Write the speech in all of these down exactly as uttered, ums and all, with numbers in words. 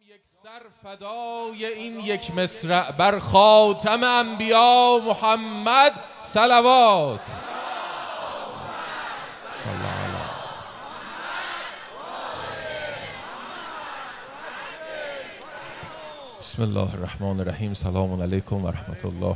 یک سر فدای این یک مصرع بر خاتم انبیا محمد صلوات. بسم الله الرحمن الرحیم. سلام علیکم و رحمت الله.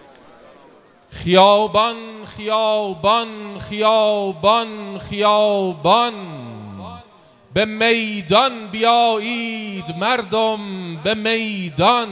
خیابان خیابان خیابان خیابان، به میدان بیایید مردم به میدان.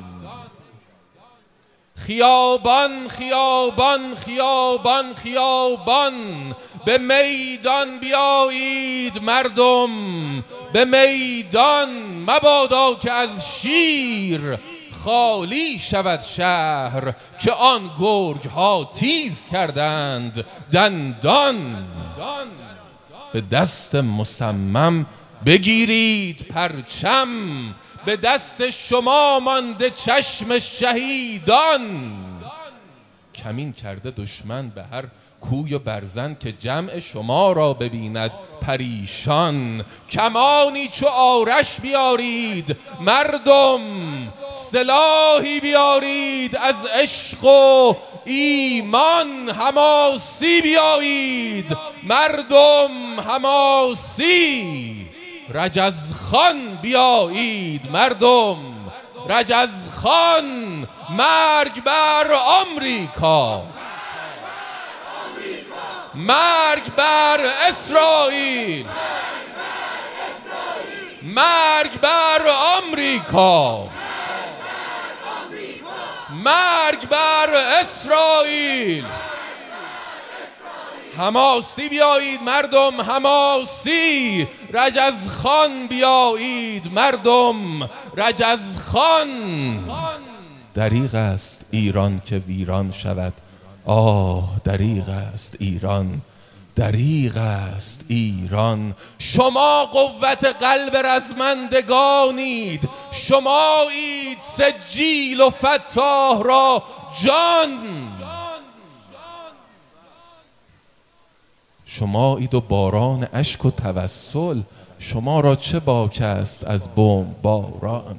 خیابان خیابان خیابان خیابان، به میدان بیایید مردم به میدان. مبادا که از شیر خالی شود شهر، که آن گرگ ها تیز کردند دندان. به دست مصمم بگیرید پرچم، به دست شما مانده چشم شهیدان. کمین کرده دشمن به هر کوی و برزن، که جمع شما را ببیند پریشان. کمانی چو آرش بیارید مردم، سلاحی بیارید از عشق و ایمان. حماسی بیایید مردم حماسی، رجزخان بیایید مردم رجزخان. مرگ بر آمریکا، مرگ بر اسرائیل، مرگ بر آمریکا، مرگ بر اسرائیل. حماسی بیایید مردم حماسی، رجزخان بیایید مردم رجزخان. دریغ است ایران که ویران شود، آه دریغ است ایران، دریغ است ایران. شما قوت قلب رزمندگانید، شمایید سجیل و فتاح را جان. شمایید و باران اشک و توسل، شما را چه باک است از بمب باران.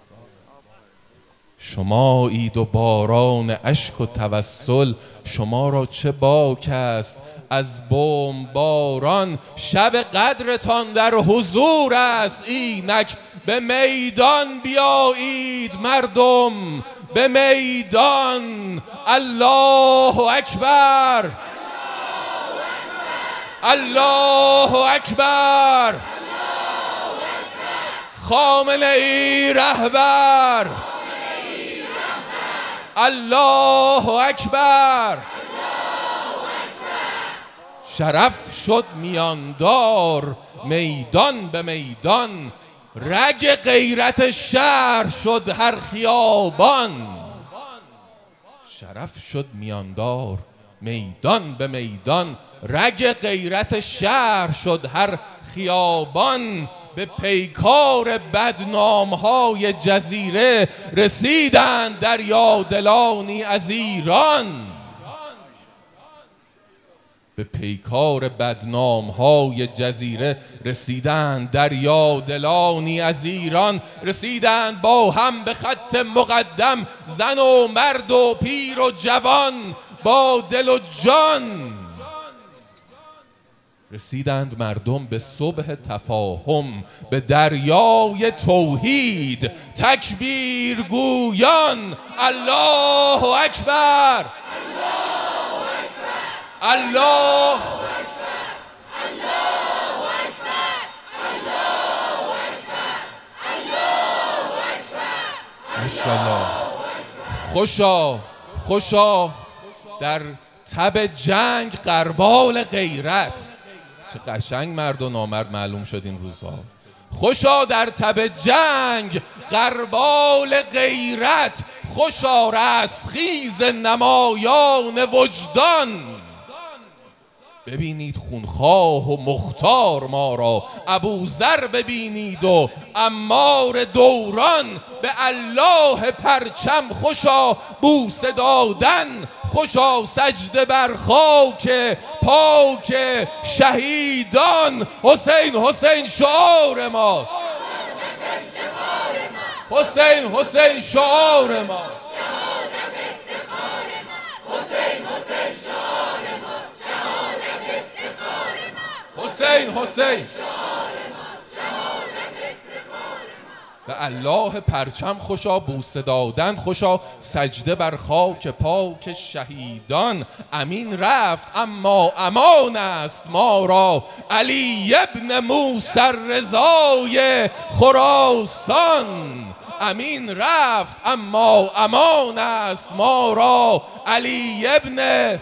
شمایید و باران اشک و توسل، شما را چه باک است از بمب باران. شب قدرتان در حضور است اینک، به میدان بیایید مردم به میدان. الله اکبر الله اکبر. خامنه ای رهبر، الله اکبر. شرف شد میاندار میدان به میدان، رگ غیرت شهر شد هر خیابان. شرف شد میاندار میدان به میدان، رگ غیرت شهر شد هر خیابان. به پیکار بدنام های جزیره رسیدند دریادلانی از ایران. به پیکار بدنام های جزیره رسیدند دریادلانی از ایران. رسیدند با هم به خط مقدم، زن و مرد و پیر و جوان با دل و جان. رسیدند مردم به صبح تفاهم، به دریای توحید تکبیر گویان. الله اکبر الله ماشاءالله. خوشا خوشا در تب جنگ غربال غیرت. چه قشنگ مرد و نامرد معلوم شد این روزها. خوشا در تب جنگ غربال غیرت، خوشا رستخیز نمایان وجدان. ببینید خونخواه و مختار ما را، ابوذر ببینید و عمار دوران. به الله پرچم خوشا بوسه دادن، خوشا سجده بر خاک پاک شهیدان. حسین حسین شعار ماست. حسین حسین شعار ما، حسین حسین شعار ماست، شهادت افتخار ماست. حسین حسین شعار ماست، شهادت افتخار ماست. به الله پرچم خوشا، بوسه دادن خوشا، سجده بر خاک پاک شهیدان. امین رفت اما امان است ما را، علی ابن موسی رضای خراسان. امین رفت اما امان است ما را، علی ابن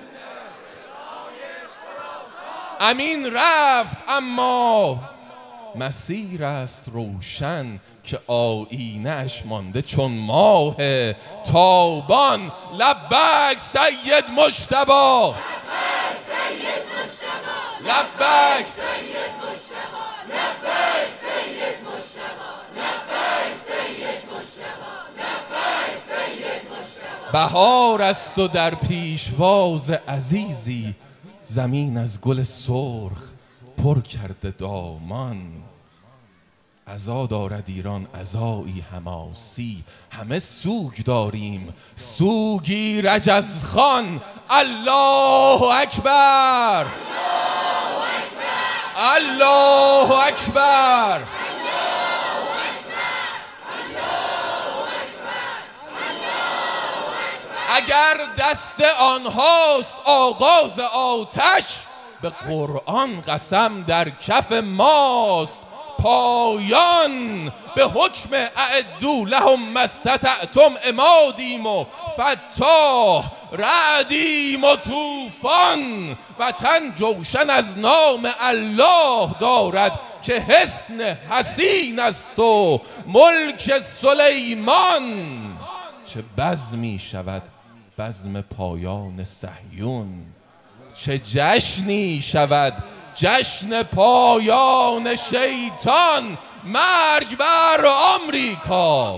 امین رفت اما مسیر است روشن، که آیینش مانده چون ماه تابان. لبک سید مجتبی، لبیک سید مجتبی، لبک سید مجتبی، لبیک سید مجتبی، لبیک سید مجتبی، لبیک سید مجتبی. بهار است و در پیشواز عزیزی، زمین از گل سرخ پر کرده دامان. عزا دارد ایران عزایی حماسی، همه سوگ داریم سوگی رجزخان. الله اکبر، الله اکبر. اگر دست آنهاست آغاز آتش، به قرآن قسم در کف ماست پایان. به حکم اعدوا لهم ما استطعتم امادیم و فتاح، رعدیم و طوفان. وطن جوشن از نام الله دارد، که حصن حصین است و ملک سلیمان. چه بزمی شود بزم پایان صهیون، چه جشنی شود جشن پایان شیطان. مرگ بر آمریکا،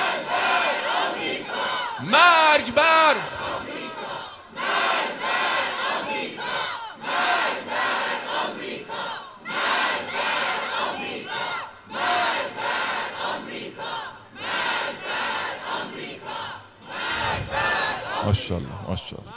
مرگ بر ماشاءالله ماشاءالله.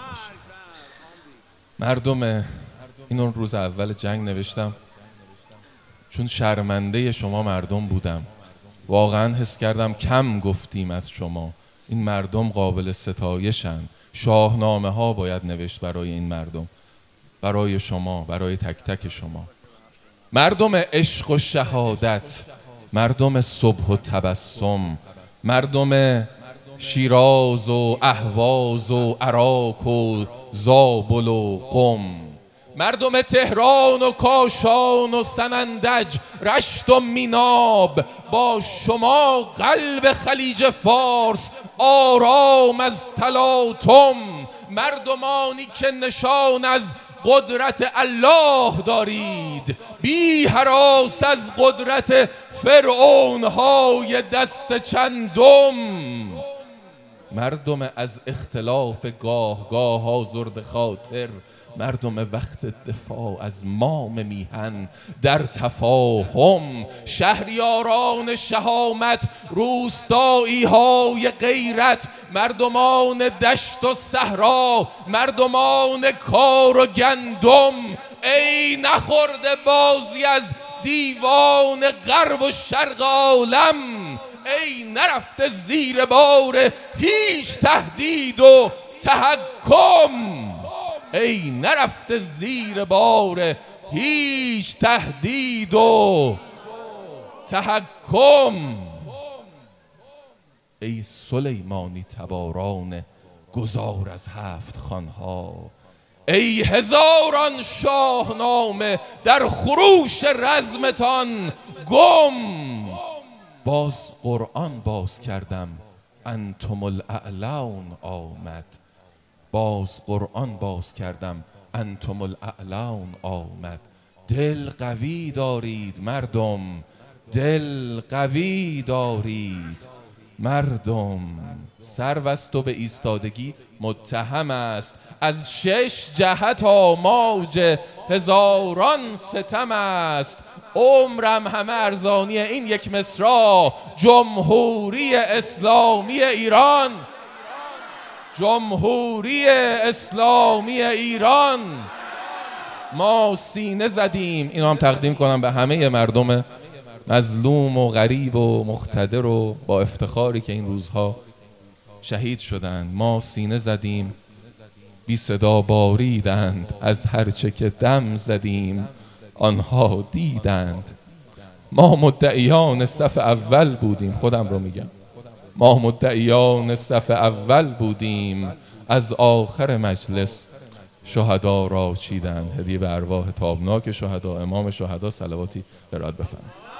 مردم، اینو روز اول جنگ نوشتم چون شرمنده شما مردم بودم. واقعا حس کردم کم گفتیم از شما. این مردم قابل ستایشن. شاهنامه ها باید نوشت برای این مردم، برای شما، برای تک تک شما. مردم عشق و شهادت، مردم صبح و تبسم، مردم شیراز و اهواز و عراق و زابل و قم، مردم تهران و کاشان و سنندج، رشت و میناب. با شما قلب خلیج فارس آرام از تلاطم. مردمانی که نشان از قدرت الله دارید، بی هراس از قدرت فرعون های دست چندم. مردم از اختلاف گاه گاه آزرد خاطر، مردم وقت دفاع از مام میهن در تفاهم. شهریاران شهامت، روستایی های غیرت، مردمان دشت و صحرا، مردمان کار و گندم. ای نخورده بازی از دیوان غرب و شرق عالم، ای نرفته زیر بار هیچ تهدید و تحکم، ای نرفته زیر بار هیچ تهدید و تحکم. ای سلیمانی تباران گذار از هفت خانها، ای هزاران شاهنامه در خروش رزمتان گم. باز قرآن باز کردم، انتم الاعلون آمد. باز قرآن باز کردم، انتم الاعلون آمد. دل قوی دارید مردم، دل قوی دارید مردم. سرو است و به ایستادگی متهم است، از شش جهت آماج هزاران ستم است. عمرم همه ارزانی این یک مصرع. جمهوری اسلامی ایران، جمهوری اسلامی ایران. ما سینه زدیم، اینو هم تقدیم کنم به همه مردم مظلوم و غریب و مقتدر و با افتخاری که این روزها شهید شدند. ما سینه زدیم، بی صدا باریدند، از هرچه که دم زدیم آنها دیدند. ما مدعیان صف اول بودیم، خودم رو میگم، ما مدعیان صف اول بودیم، از آخر مجلس شهدا را چیدند. هدیه به ارواح تابناک شهدا. امام شهدا صلواتی به راد بفرمایید.